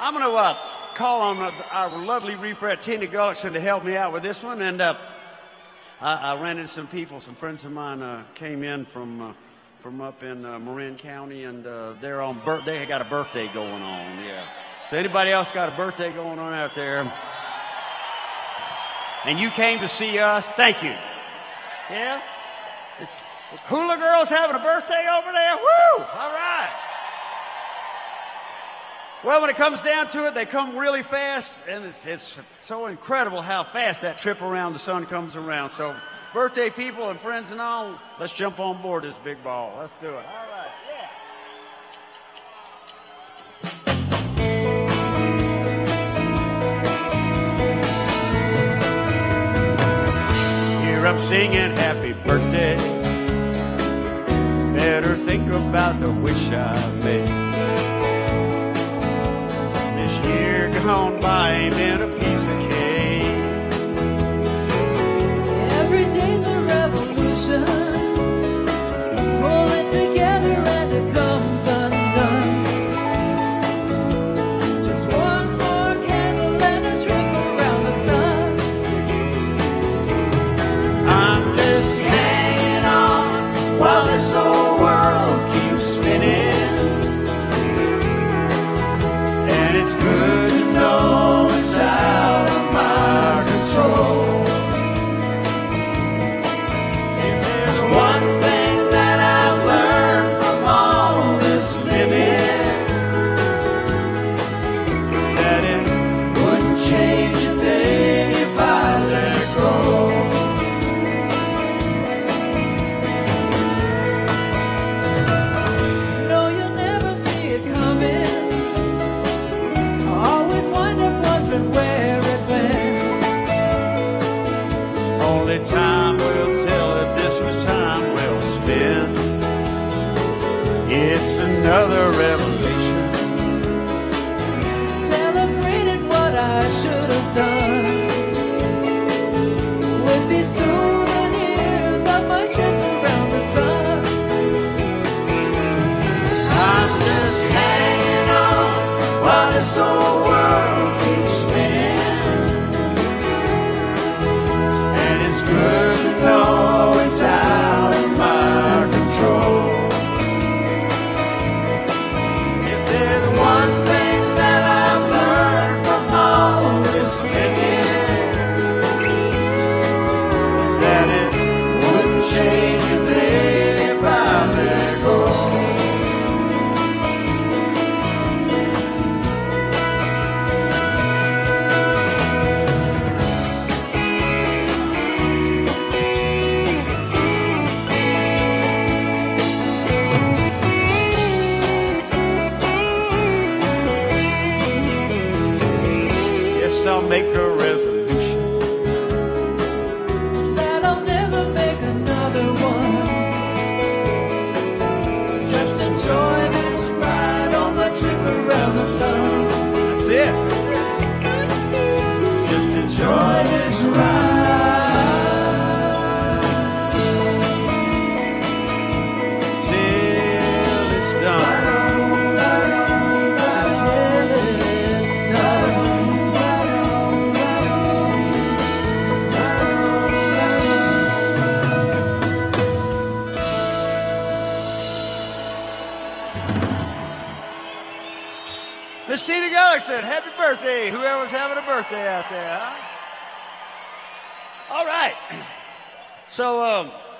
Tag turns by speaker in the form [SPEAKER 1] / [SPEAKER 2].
[SPEAKER 1] I'm going to call on our lovely refret, Tina Gullickson, to help me out with this one. And I ran into some people, some friends of mine came in from up in Marin County, and they're on they got a birthday going on. Yeah. So anybody else got a birthday going on out there? And you came to see us? Thank you. Yeah. Hula Girl's having a birthday over there. Woo! All right. Well, when it comes down to it, they come really fast, and it's so incredible how fast that trip around the sun comes around. So, birthday people and friends and all, let's jump on board this big ball. Let's do it. All right, yeah. Here I'm singing happy birthday. Better think about the wish I made. Year gone by ain't been a piece of cake.
[SPEAKER 2] Every day's a revolution. Pull it together and it comes undone. Just one more candle and a trip around the sun.
[SPEAKER 1] I'm just hanging on while this whole world keeps spinning. And it's good to know it's out of my control. If there's one thing that I've learned from all this living, is that it wouldn't change a thing if I let go.
[SPEAKER 2] No, you'll never see it coming. Always wind up wondering where it went.
[SPEAKER 1] Only time will tell if this was time well spent. It's another revelation.
[SPEAKER 2] Celebrated what I should have done with these souvenirs of my trip around the sun.
[SPEAKER 1] I'm just hanging on while this whole world keeps spinning. And it's good to know it's out of my control. If there's one thing that I've learned from all this living, is that it wouldn't change a thing if I let go. I'll make a resolution
[SPEAKER 2] that I'll never make another one. Just enjoy this ride on my trip around the sun.
[SPEAKER 1] That's it. Just enjoy this ride till it's done.
[SPEAKER 2] Till it's done.
[SPEAKER 1] Miss Tina Gullickson, happy birthday. Whoever's having a birthday out there, huh? All right. So,